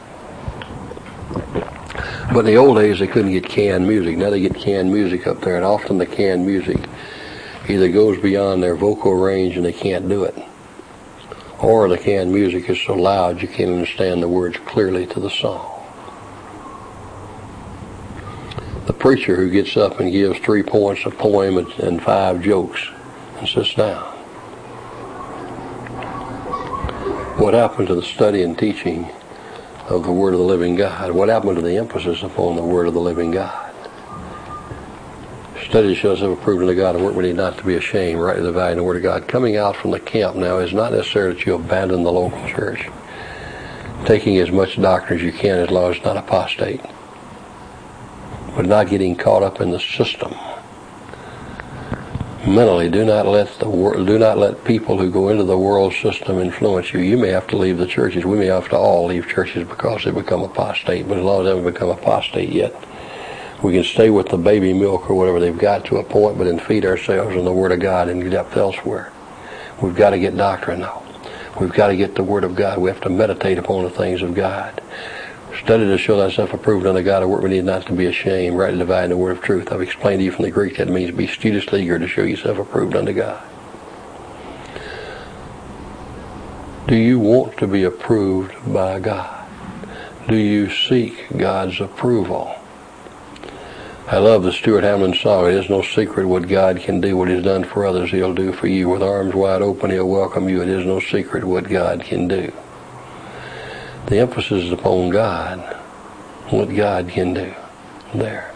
[SPEAKER 1] But in the old days, they couldn't get canned music. Now they get canned music up there, and often the canned music either goes beyond their vocal range and they can't do it, or the canned music is so loud you can't understand the words clearly to the song. The preacher who gets up and gives 3 points, a poem, and 5 jokes, and sits down. What happened to the study and teaching of the Word of the living God? What happened to the emphasis upon the Word of the living God? Study shows have approved unto God, and work we need not to be ashamed, rightly dividing the Word of God. Coming out from the camp now is not necessarily that you abandon the local church. Taking as much doctrine as you can, as long as it's not apostate. But not getting caught up in the system. Mentally, do not let people who go into the world system influence you. You may have to leave the churches. We may have to all leave churches because they become apostate. But as long as they haven't become apostate yet, we can stay with the baby milk or whatever they've got to a point, but then feed ourselves in the Word of God in depth elsewhere. We've got to get doctrine now. We've got to get the Word of God. We have to meditate upon the things of God. Study to show thyself approved unto God, a work we need not to be ashamed, rightly dividing the word of truth. I've explained to you from the Greek that means be studiously eager to show yourself approved unto God. Do you want to be approved by God? Do you seek God's approval? I love the Stuart Hamlin song, it is no secret what God can do, what He's done for others He'll do for you. With arms wide open He'll welcome you, it is no secret what God can do. The emphasis is upon God, what God can do there.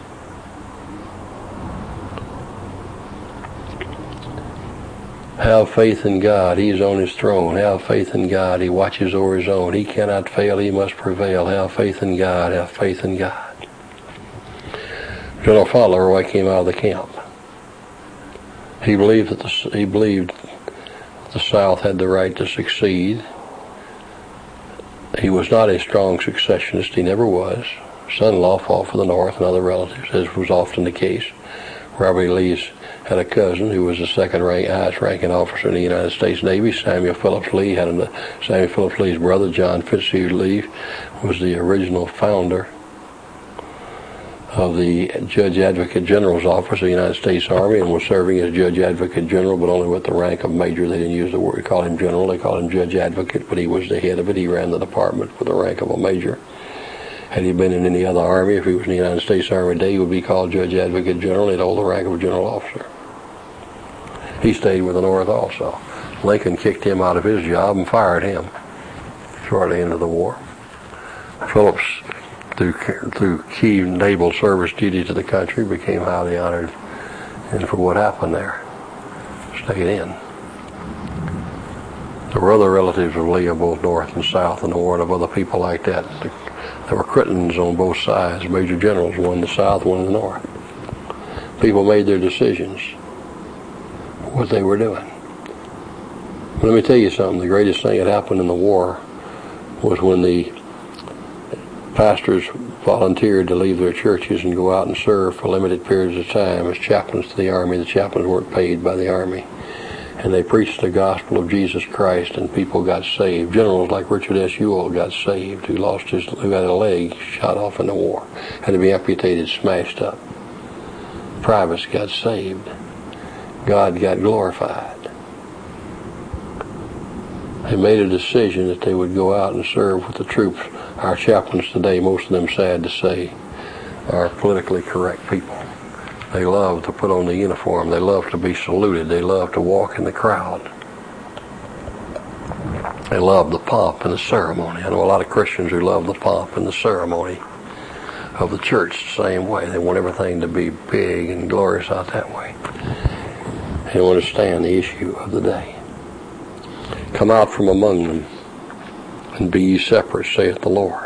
[SPEAKER 1] Have faith in God, He's on His throne. Have faith in God, He watches over His own. He cannot fail, He must prevail. Have faith in God, have faith in God. General Fauntleroy came out of the camp. He believed that the the South had the right to succeed. He was not a strong successionist. He never was. Son-in-law fought for the North and other relatives, as was often the case. Robert E. Lee had a cousin who was the highest ranking officer in the United States Navy. Samuel Phillips Lee Samuel Phillips Lee's brother, John Fitzhugh Lee, was the original founder of the Judge Advocate General's Office of the United States Army, and was serving as Judge Advocate General, but only with the rank of Major. They didn't use the word, call him General, they called him Judge Advocate, but he was the head of it. He ran the department with the rank of a Major. Had he been in any other army, if he was in the United States Army today, he would be called Judge Advocate General. He'd hold the rank of a general officer. He stayed with the North also. Lincoln kicked him out of his job and fired him shortly into the war. Phillips, through key naval service duty to the country, became highly honored, and for what happened there, stayed in. There were other relatives of Lee, both North and South in the war, and of other people like that. There were Crittens on both sides, major generals, one in the South, one in the North. People made their decisions, what they were doing. But let me tell you something, the greatest thing that happened in the war was when the pastors volunteered to leave their churches and go out and serve for limited periods of time as chaplains to the Army. The chaplains weren't paid by the Army. And they preached the gospel of Jesus Christ, and people got saved. Generals like Richard S. Ewell got saved, who had a leg shot off in the war, had to be amputated, smashed up. Privates got saved. God got glorified. They made a decision that they would go out and serve with the troops. Our chaplains today, most of them, sad to say, are politically correct people. They love to put on the uniform. They love to be saluted. They love to walk in the crowd. They love the pomp and the ceremony. I know a lot of Christians who love the pomp and the ceremony of the church the same way. They want everything to be big and glorious out that way. They don't understand the issue of the day. Come out from among them and be ye separate, saith the Lord.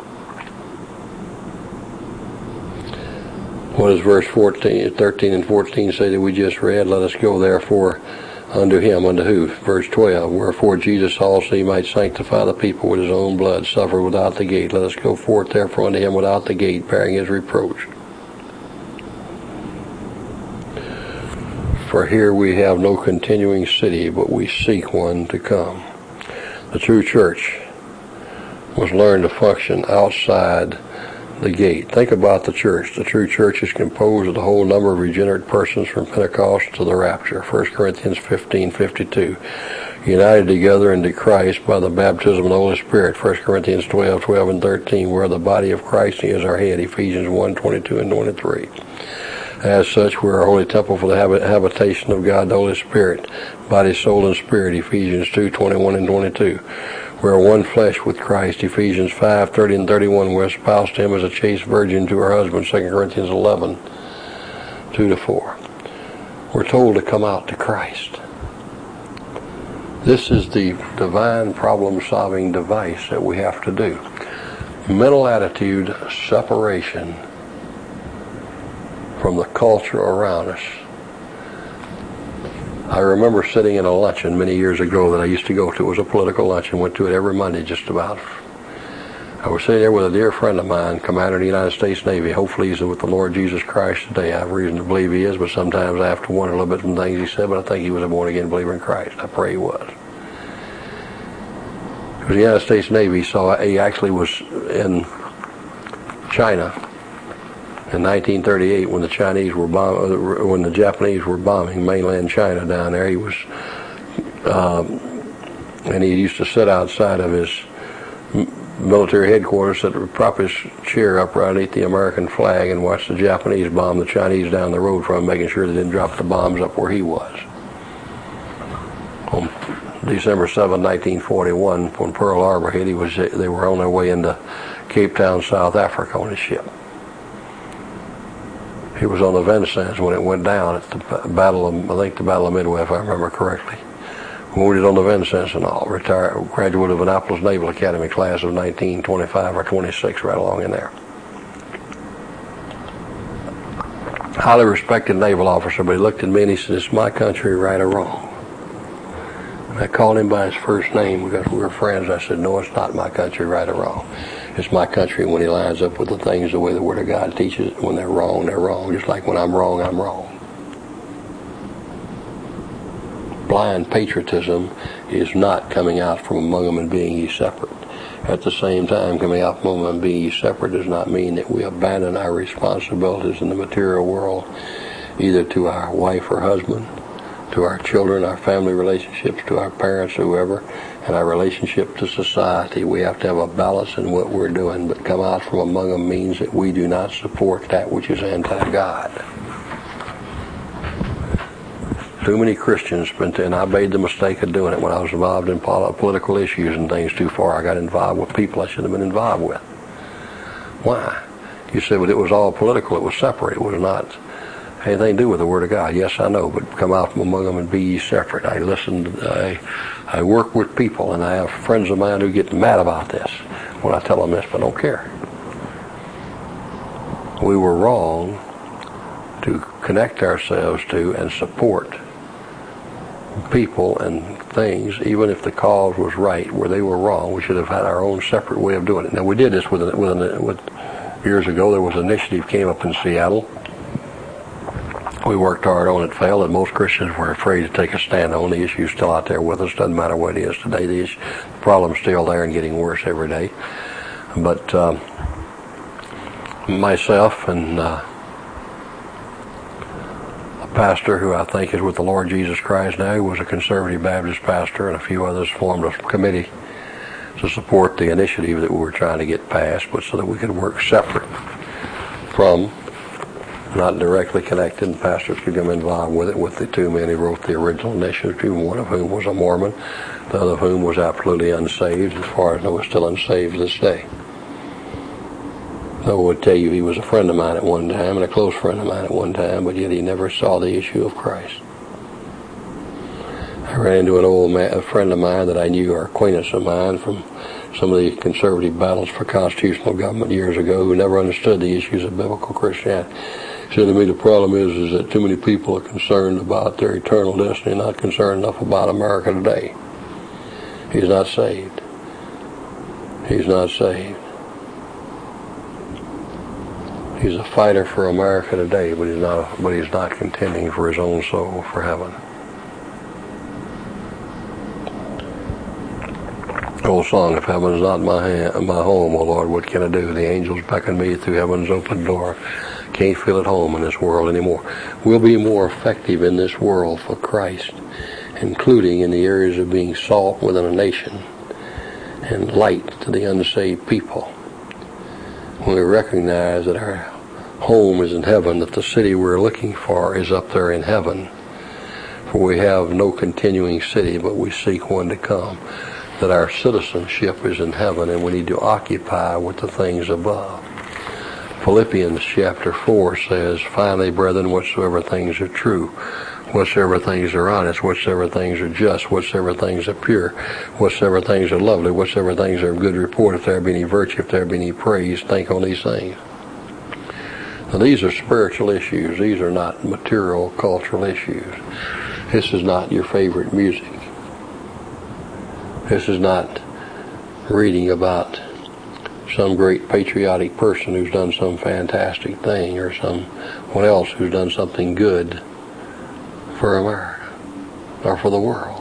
[SPEAKER 1] What does verse 13 and 14 say that we just read? Let us go therefore unto him. Unto who? Verse 12. Wherefore Jesus also, he might sanctify the people with his own blood, suffered without the gate. Let us go forth therefore unto him without the gate, bearing his reproach. For here we have no continuing city, but we seek one to come. The true church was learned to function outside the gate. Think about the church. The true church is composed of the whole number of regenerate persons from Pentecost to the rapture. 1 Corinthians 15:52. United together into Christ by the baptism of the Holy Spirit. 1 Corinthians 12:12 and 13. Where the body of Christ is our head. Ephesians 1:22 and 23. As such, we are a holy temple for the habitation of God, the Holy Spirit, body, soul, and spirit. Ephesians 2:21 and 22. We are one flesh with Christ. Ephesians 5:30 and 31. We're espoused to him as a chaste virgin to her husband. 2 Corinthians 11:2-4. We're told to come out to Christ. This is the divine problem-solving device that we have to do. Mental attitude separation from the culture around us. I remember sitting in a luncheon many years ago that I used to go to. It was a political luncheon. Went to it every Monday just about. I was sitting there with a dear friend of mine, Commander of the United States Navy. Hopefully he's with the Lord Jesus Christ today. I have reason to believe he is, but sometimes I have to wonder a little bit from things he said, but I think he was a born-again believer in Christ. I pray he was. He was the United States Navy, so he actually was in China in 1938 when the Japanese were bombing mainland China down there. He was, and he used to sit outside of his military headquarters, prop his chair up right underneath the American flag and watch the Japanese bomb the Chinese down the road from him, making sure they didn't drop the bombs up where he was. On December 7, 1941, when Pearl Harbor hit, they were on their way into Cape Town, South Africa on his ship. He was on the Vincennes when it went down at the Battle of Midway, if I remember correctly. Wounded on the Vincennes and all. Retired, graduate of Annapolis Naval Academy class of 1925 or 26, right along in there. Highly respected naval officer, but he looked at me and he said, "Is my country right or wrong?" I called him by his first name because we were friends. I said, no, it's not my country, right or wrong. It's my country when he lines up with the things the way the Word of God teaches it. When they're wrong, they're wrong. Just like when I'm wrong, I'm wrong. Blind patriotism is not coming out from among them and being ye separate. At the same time, coming out from among them and being ye separate does not mean that we abandon our responsibilities in the material world, either to our wife or husband, to our children, our family relationships, to our parents, whoever, and our relationship to society. We have to have a balance in what we're doing, but come out from among them means that we do not support that which is anti-God. Too many Christians and I made the mistake of doing it when I was involved in political issues and things too far. I got involved with people I shouldn't have been involved with. Why? You said, well, it was all political. It was separate. It was not anything to do with the Word of God. Yes, I know, but come out from among them and be ye separate. I listened. I work with people, and I have friends of mine who get mad about this when I tell them this, but don't care. We were wrong to connect ourselves to and support people and things, even if the cause was right, where they were wrong. We should have had our own separate way of doing it. Now, we did this with years ago. There was an initiative came up in Seattle. We worked hard on it, failed, and most Christians were afraid to take a stand on. The issue's still out there with us. Doesn't matter what it is today. The problem's still there and getting worse every day. But myself and a pastor who I think is with the Lord Jesus Christ now, who was a conservative Baptist pastor, and a few others formed a committee to support the initiative that we were trying to get passed, but so that we could work separate from, not directly connected, and pastors could become involved with it, with the two men who wrote the original initiative, one of whom was a Mormon, the other of whom was absolutely unsaved, as far as I know, is still unsaved to this day. I would tell you he was a friend of mine at one time, and a close friend of mine at one time, but yet he never saw the issue of Christ. I ran into a friend of mine that I knew, or acquaintance of mine, from some of the conservative battles for constitutional government years ago, who never understood the issues of biblical Christianity. He said to me, the problem is that too many people are concerned about their eternal destiny, not concerned enough about America today. He's not saved. He's not saved. He's a fighter for America today, but he's not contending for his own soul for heaven. The old song, if heaven is not my home, O Lord, what can I do? The angels beckon me through heaven's open door. Can't feel at home in this world anymore. We'll be more effective in this world for Christ, including in the areas of being salt within a nation and light to the unsaved people. When we recognize that our home is in heaven, that the city we're looking for is up there in heaven, for we have no continuing city, but we seek one to come, that our citizenship is in heaven, and we need to occupy with the things above. Philippians chapter 4 says, finally, brethren, whatsoever things are true, whatsoever things are honest, whatsoever things are just, whatsoever things are pure, whatsoever things are lovely, whatsoever things are of good report, if there be any virtue, if there be any praise, think on these things. Now, these are spiritual issues. These are not material, cultural issues. This is not your favorite music. This is not reading about some great patriotic person who's done some fantastic thing, or someone else who's done something good for America or for the world.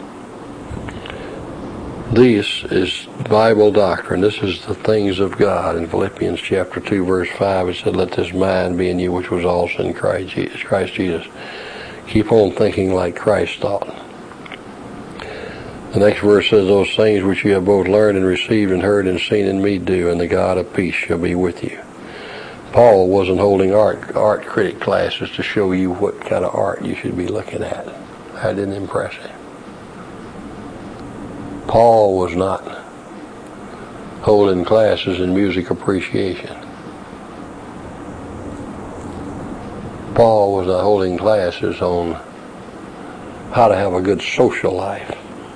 [SPEAKER 1] This is Bible doctrine. This is the things of God. In Philippians chapter 2, verse 5, it said, let this mind be in you which was also in Christ Jesus. Keep on thinking like Christ thought. The next verse says, those things which you have both learned and received and heard and seen in me do, and the God of peace shall be with you. Paul wasn't holding art critic classes to show you what kind of art you should be looking at. That didn't impress him. Paul was not holding classes in music appreciation. Paul was not holding classes on how to have a good social life.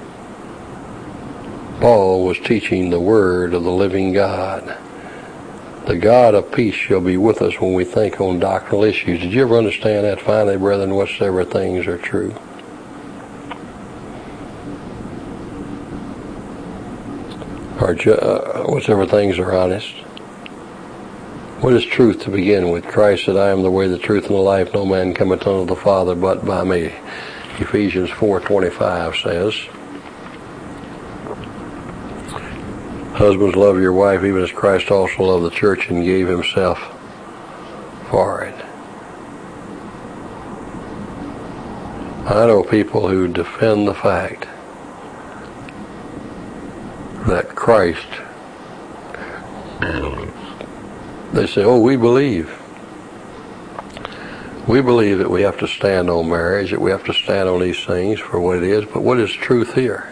[SPEAKER 1] Paul was teaching the word of the living God. The God of peace shall be with us when we think on doctrinal issues. Did you ever understand that? Finally, brethren, whatsoever things are true. whatsoever things are honest. What is truth to begin with? Christ said, I am the way, the truth, and the life. No man cometh unto the Father but by me. Ephesians 4:25 says, husbands, love your wife, even as Christ also loved the church and gave himself for it. I know people who defend the fact that Christ, they say, oh, we believe that we have to stand on marriage, that we have to stand on these things for what it is, but what is truth here?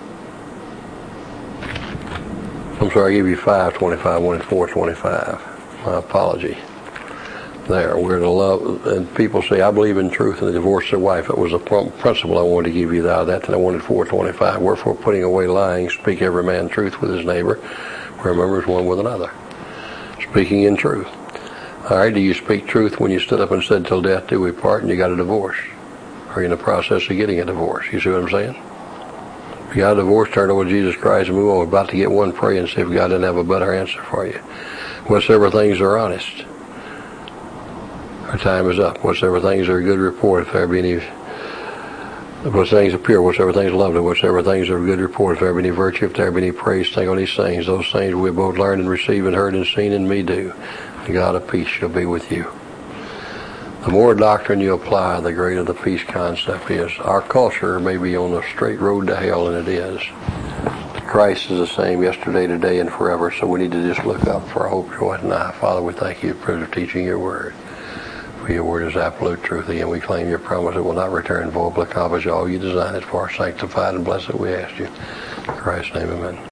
[SPEAKER 1] I'm sorry, I gave you 5:25, one and 4:25. My apology. There, we're to love, and people say, I believe in truth and to divorce their wife. It was a principle I wanted to give you out of that, and I wanted 4:25. Wherefore, putting away lying, speak every man truth with his neighbor, remember as one with another. Speaking in truth. All right, do you speak truth when you stood up and said, till death do we part, and you got a divorce? Are you in the process of getting a divorce? You see what I'm saying? If you got a divorce, turn over to Jesus Christ and move on. We're about to get one, pray and see if God doesn't have a better answer for you. Whatsoever things are honest. Our time is up. Whatsoever things are a good report, if there be any, whatsoever things are pure, whatsoever things are lovely, whatsoever things are a good report, if there be any virtue, if there be any praise, think on these things. Those things we have both learned and received and heard and seen in me do. The God of peace shall be with you. The more doctrine you apply, the greater the peace concept is. Our culture may be on the straight road to hell, and it is. Christ is the same yesterday, today, and forever, so we need to just look up for our hope, joy, and now. Father, we thank you for teaching your word. For your word is absolute truth, and we claim your promise it will not return void, but accomplish all you designed it for. Sanctified and blessed we ask you. In Christ's name, amen.